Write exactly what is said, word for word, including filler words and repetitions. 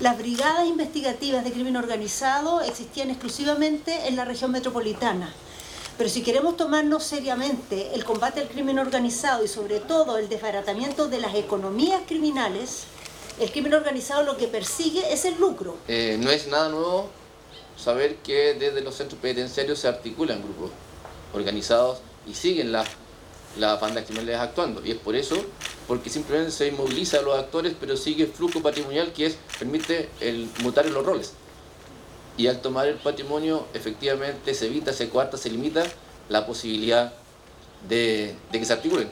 Las brigadas investigativas de crimen organizado existían exclusivamente en la región metropolitana. Pero si queremos tomarnos seriamente el combate al crimen organizado y sobre todo el desbaratamiento de las economías criminales, el crimen organizado lo que persigue es el lucro. Eh, no es nada nuevo saber que desde los centros penitenciarios se articulan grupos organizados y siguen las las bandas criminales actuando, y es por eso, porque simplemente se inmoviliza a los actores, pero sigue el flujo patrimonial que es, permite el mutar en los roles. Y al tomar el patrimonio, efectivamente se evita, se coarta, se limita la posibilidad de, de que se articulen.